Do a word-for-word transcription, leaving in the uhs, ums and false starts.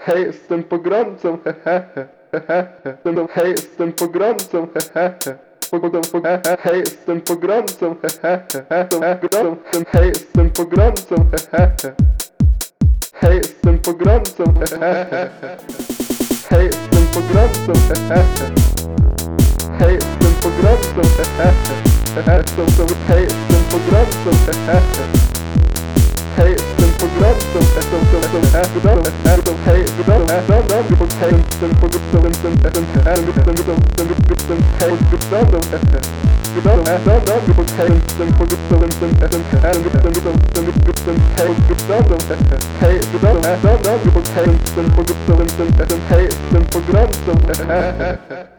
hej, jestem pogromcą, hehehe, hehehe, hej, jestem pogromcą, hehehe, hej, jestem pogromcą, hehehe, hej, jestem pogromcą, hehehe, hej, jestem pogromcą, hehehe, hej, jestem pogromcą, hehehe, hej, jestem pogromcą, hehehe, hej, jestem pogromcą, hehehe, hej, jestem pogromcą, hej, jestem pogromcą,